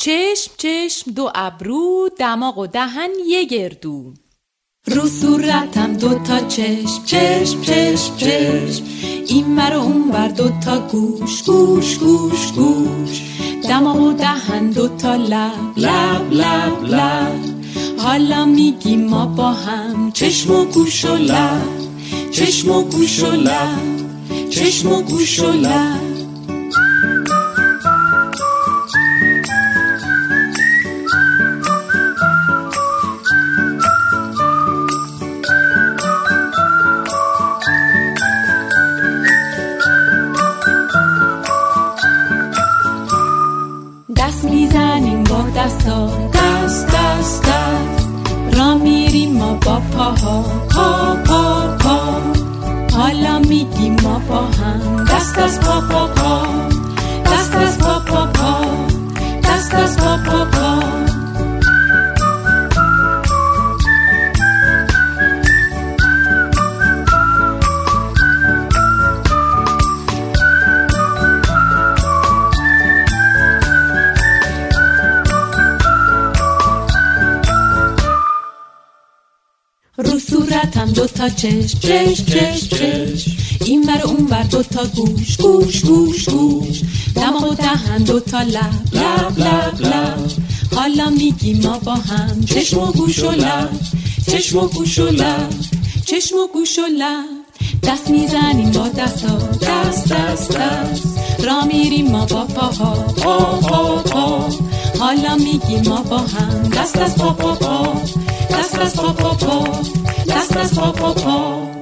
چشم چشم دو ابرو، دماغ و دهن یه گردو. رو صورتم دوتا چشم چشم چشم چشم، این ور و اون ور دوتا گوش گوش گوش گوش. دماغ و دهن دوتا لب لب لب لب. حالا میگیم ما با هم چشم و گوش و لب، چشم و گوش و لب، چشم و گوش و لب. دست میزنیم با دستا، دست دست دست. را میریم ما با پاها، پا پا پا. حالا میگیم ما با هم دست از پا پا پا، دست از پا پا پا، دست از پا پا پا. رو صورتم دوتا چشم چشم چشم چشم، این ور اون ور دوتا گوش گوش گوش گوش. دماغ و دهن دوتا لب لب لب لب. حالا میگیم ما با هم چشم و گوش و لب، چشم و گوش و لب، چشم و گوش و لب. دست میزنیم با دستا، دست دست دست. را میریم ما با پاها، پا پا پا. حالا میگیم ما با هم دست از پا پا پا، دست از پا پا پا، دست از پا پا پا.